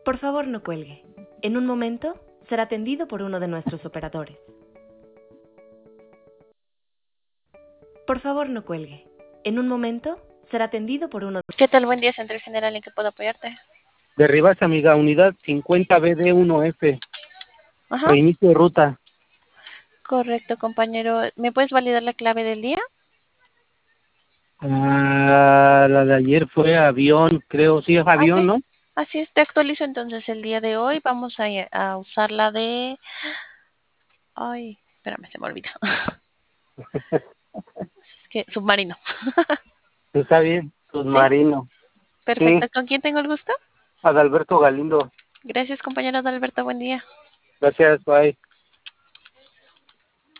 Por favor, no cuelgue. En un momento será atendido por uno de nuestros operadores. Por favor, no cuelgue. En un momento será atendido por uno. ¿Qué tal? Buen día, Centro General. ¿En qué puedo apoyarte? Derribas, amiga, unidad 50BD1F. Ajá. Reinicio de ruta. Correcto, compañero. ¿Me puedes validar la clave del día? La de ayer fue avión, creo. Sí, es avión, Ok. ¿no? Así es, te actualizo entonces el día de hoy. Vamos a usar la de... Ay, espérame, se me olvidó. Es que submarino. Está bien. ¿Sí? Submarino. Sí, Perfecto. ¿Con quién tengo el gusto? Adalberto Galindo. Gracias, compañero Adalberto. Buen día. Gracias, bye.